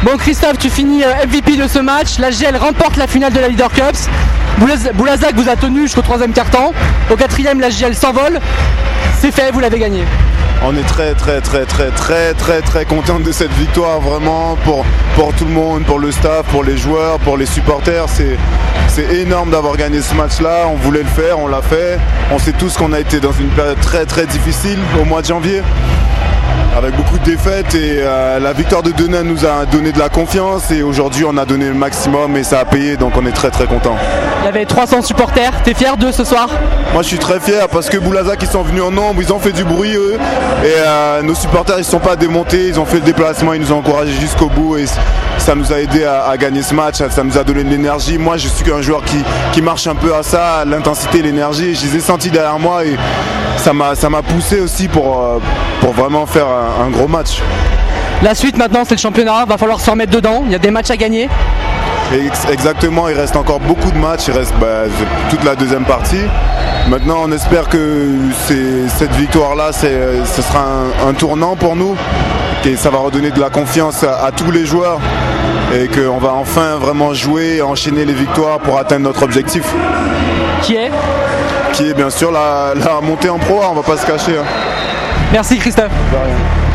Bon Christophe, tu finis MVP de ce match, la GL remporte la finale de la Leader Cups. Boulazac vous a tenu jusqu'au 3e quart-temps. Au 4e, la GL s'envole. C'est fait, vous l'avez gagné. On est très content de cette victoire, vraiment, pour tout le monde, pour le staff, pour les joueurs, pour les supporters. C'est énorme d'avoir gagné ce match-là. On voulait le faire, on l'a fait. On sait tous qu'on a été dans une période très difficile au mois de janvier, avec beaucoup de défaites, et la victoire de Denain nous a donné de la confiance, et aujourd'hui on a donné le maximum et ça a payé, donc on est très content. Il y avait 300 supporters, t'es fier d'eux ce soir? Moi je suis très fier parce que Boulazac ils sont venus en nombre, ils ont fait du bruit eux, et nos supporters ils ne sont pas démontés, ils ont fait le déplacement, ils nous ont encouragés jusqu'au bout, et ça nous a aidé à gagner ce match, ça nous a donné de l'énergie. Moi je suis un joueur qui marche un peu à ça, à l'intensité, l'énergie, je les ai sentis derrière moi, et ça m'a poussé aussi pour vraiment faire un gros match. La suite maintenant c'est le championnat, va falloir se remettre dedans, il y a des matchs à gagner. Exactement, il reste encore beaucoup de matchs, il reste toute la deuxième partie. Maintenant on espère que cette victoire-là, ce sera un tournant pour nous, et ça va redonner de la confiance à tous les joueurs, et qu'on va enfin vraiment jouer et enchaîner les victoires pour atteindre notre objectif. Qui est bien sûr la montée en pro, on va pas se cacher. Merci Christophe. De rien.